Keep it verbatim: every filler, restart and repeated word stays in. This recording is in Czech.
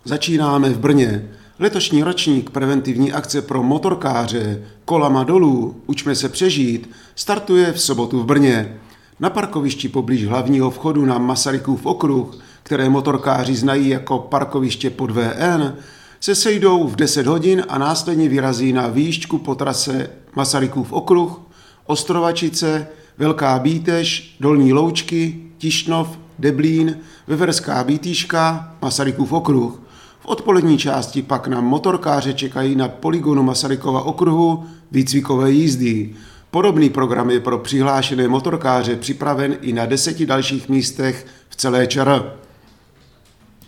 Začínáme v Brně. Letošní ročník preventivní akce pro motorkáře Kolama dolů, učme se přežít, startuje v sobotu v Brně. Na parkovišti poblíž hlavního vchodu na Masarykův okruh, které motorkáři znají jako parkoviště pod V N, se sejdou v deset hodin a následně vyrazí na výšťku po trase Masarykův okruh, Ostrovačice, Velká Bíteš, Dolní Loučky, Tišnov, Deblín, Veverská Bítýška, Masarykův okruh. V odpolední části pak na motorkáře čekají na polygonu Masarykova okruhu výcvikové jízdy. Podobný program je pro přihlášené motorkáře připraven i na deseti dalších místech v celé ČR.